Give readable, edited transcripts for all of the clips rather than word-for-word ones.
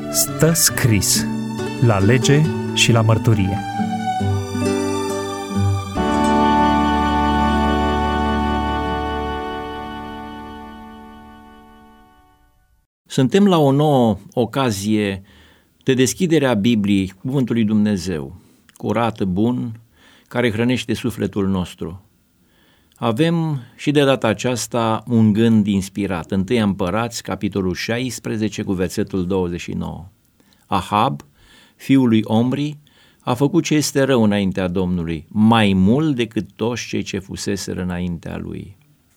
Stă scris la lege și la mărturie. Suntem la o nouă ocazie de deschidere a Bibliei, Cuvântul lui Dumnezeu, curat, bun, care hrănește sufletul nostru. Avem și de data aceasta un gând inspirat. 1 Împărați, capitolul 16, cu versetul 29. Ahab, fiul lui Omri, a făcut ce este rău înaintea Domnului, mai mult decât toți cei ce fuseseră înaintea lui.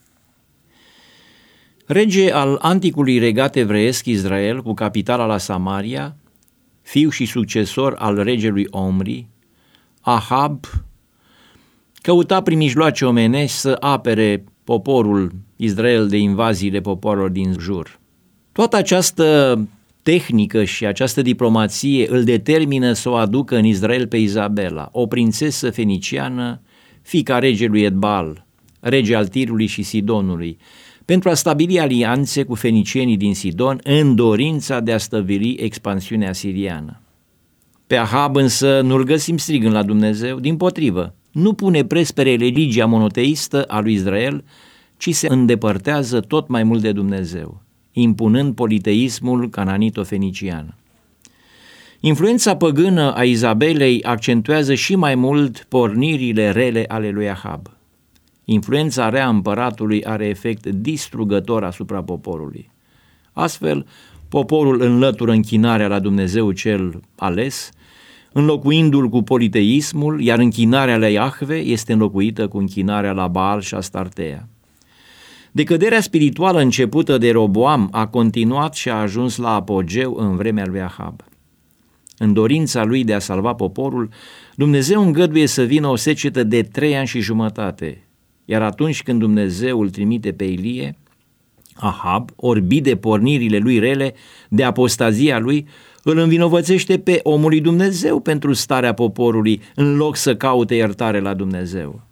Rege al anticului regat evreiesc Israel, cu capitala la Samaria, fiu și succesor al regelui Omri, Ahab căuta prin mijloace omenești să apere poporul Israel de invaziile poporilor din jur. Toată această tehnică și această diplomație îl determină să o aducă în Israel pe Izabela, o prințesă feniciană, fiica regelui Edbal, rege al Tirului și Sidonului, pentru a stabili alianțe cu fenicienii din Sidon în dorința de a stăvili expansiunea asiriană. Pe Ahab însă nu-l găsim strigând la Dumnezeu, dimpotrivă, nu pune preț pe religia monoteistă a lui Israel, ci se îndepărtează tot mai mult de Dumnezeu, impunând politeismul cananito-fenician. Influența păgână a Izabelei accentuează și mai mult pornirile rele ale lui Ahab. Influența rea împăratului are efect distrugător asupra poporului. Astfel, poporul înlătură închinarea la Dumnezeu cel ales, înlocuindu-l cu politeismul, iar închinarea la Iahve este înlocuită cu închinarea la Baal și Astartea. Decăderea spirituală începută de Roboam a continuat și a ajuns la apogeu în vremea lui Ahab. În dorința lui de a salva poporul, Dumnezeu îngăduie să vină o secetă de 3 ani și jumătate, iar atunci când Dumnezeu îl trimite pe Ilie, Ahab, orbit de pornirile lui rele, de apostazia lui, îl învinovățește pe omul lui Dumnezeu pentru starea poporului, în loc să caute iertare la Dumnezeu.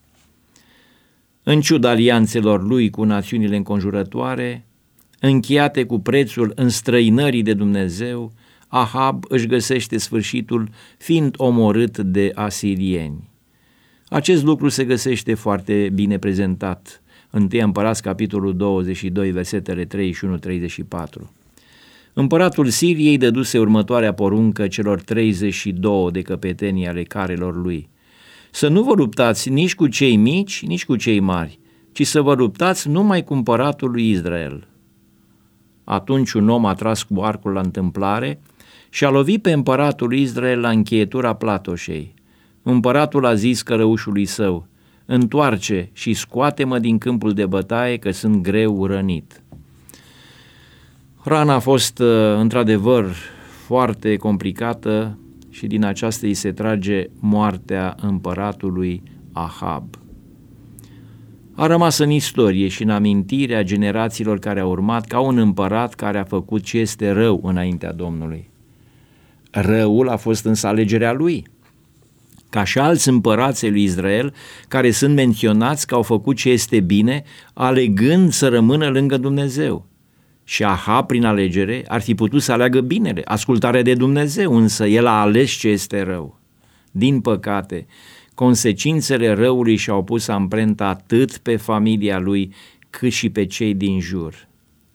În ciuda alianțelor lui cu națiunile înconjurătoare, încheiate cu prețul înstrăinării de Dumnezeu, Ahab își găsește sfârșitul fiind omorât de asirieni. Acest lucru se găsește foarte bine prezentat în 1 Împărați, capitolul 22, versetele 31-34. Împăratul Siriei dăduse următoarea poruncă celor 32 de căpetenii ale carelor lui: să nu vă luptați nici cu cei mici, nici cu cei mari, ci să vă luptați numai cu împăratul lui Israel. Atunci un om a tras cu arcul la întâmplare și a lovit pe împăratul lui Israel la încheietura platoșei. Împăratul a zis călăușului său: întoarce și scoate-mă din câmpul de bătaie, că sunt greu rănit. Rana a fost într-adevăr foarte complicată și din aceasta îi se trage moartea împăratului Ahab. A rămas în istorie și în amintirea generațiilor care au urmat ca un împărat care a făcut ce este rău înaintea Domnului. Răul a fost însă alegerea lui, ca și alți împărați lui Israel care sunt menționați că au făcut ce este bine, alegând să rămână lângă Dumnezeu. Și Ahab, prin alegere, ar fi putut să aleagă binele, ascultarea de Dumnezeu, însă el a ales ce este rău. Din păcate, consecințele răului și-au pus amprenta atât pe familia lui, cât și pe cei din jur.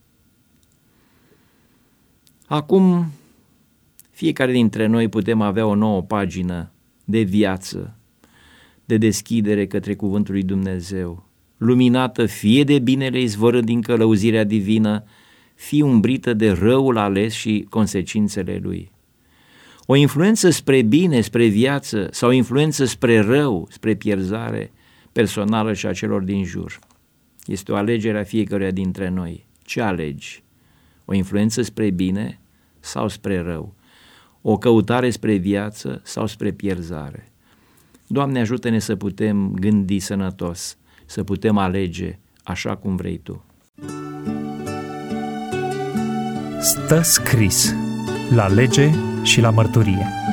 Acum, fiecare dintre noi putem avea o nouă pagină de viață, de deschidere către cuvântul lui Dumnezeu, luminată fie de binele izvorând din călăuzirea divină, fie umbrită de răul ales și consecințele lui. O influență spre bine, spre viață, sau o influență spre rău, spre pierzare personală și a celor din jur. Este o alegere a fiecăruia dintre noi. Ce alegi? O influență spre bine sau spre rău? O căutare spre viață sau spre pierzare? Doamne, ajută-ne să putem gândi sănătos, să putem alege așa cum vrei Tu. Stă scris la lege și la mărturie.